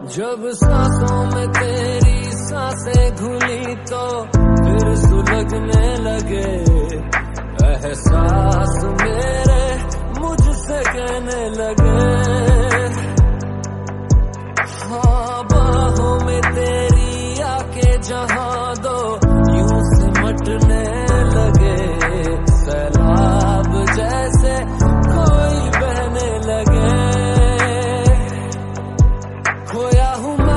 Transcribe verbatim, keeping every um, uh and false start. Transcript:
जब सांसों में तेरी सांसें घुली तो फिर सुलगने लगे एहसास मेरे मुझसे कहने लगे